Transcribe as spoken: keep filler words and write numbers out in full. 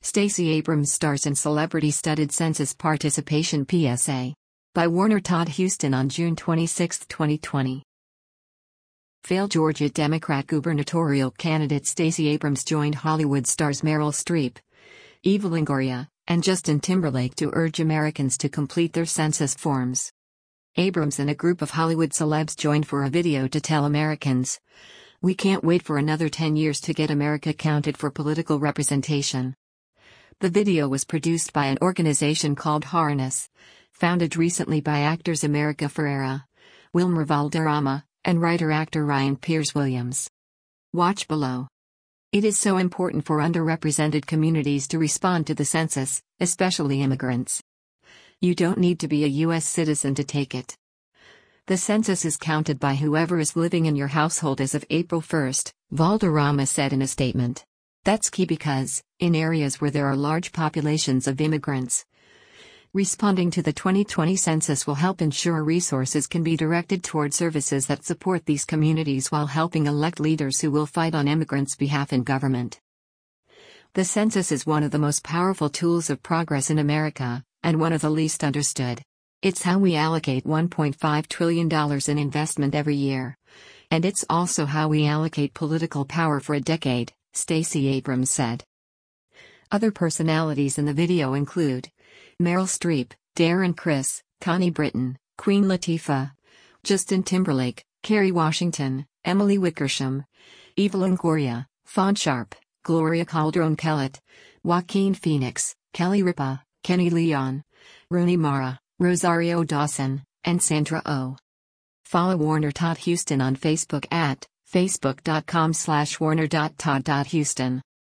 Stacey Abrams stars in celebrity-studded census participation P S A. By Warner Todd Huston on June twenty-sixth, twenty twenty. Failed Georgia Democrat gubernatorial candidate Stacey Abrams joined Hollywood stars Meryl Streep, Eva Longoria, and Justin Timberlake to urge Americans to complete their census forms. Abrams and a group of Hollywood celebs joined for a video to tell Americans, "We can't wait for another ten years to get America counted for political representation." The video was produced by an organization called Harness, founded recently by actors America Ferrera, Wilmer Valderrama, and writer-actor Ryan Pierce Williams. Watch below. It is so important for underrepresented communities to respond to the census, especially immigrants. You don't need to be a U S citizen to take it. The census is counted by whoever is living in your household as of April first, Valderrama said in a statement. That's key because, in areas where there are large populations of immigrants, responding to the twenty twenty census will help ensure resources can be directed toward services that support these communities while helping elect leaders who will fight on immigrants' behalf in government. The census is one of the most powerful tools of progress in America, and one of the least understood. It's how we allocate one point five trillion dollars in investment every year. And it's also how we allocate political power for a decade, Stacey Abrams said. Other personalities in the video include Meryl Streep, Darren Criss, Connie Britton, Queen Latifah, Justin Timberlake, Kerry Washington, Emily Wickersham, Eva Longoria, Fawn Sharp, Gloria Calderon-Kellett, Joaquin Phoenix, Kelly Ripa, Kenny Leon, Rooney Mara, Rosario Dawson, and Sandra Oh. Follow Warner Todd Huston on Facebook at facebook dot com slash warner dot todd dot huston.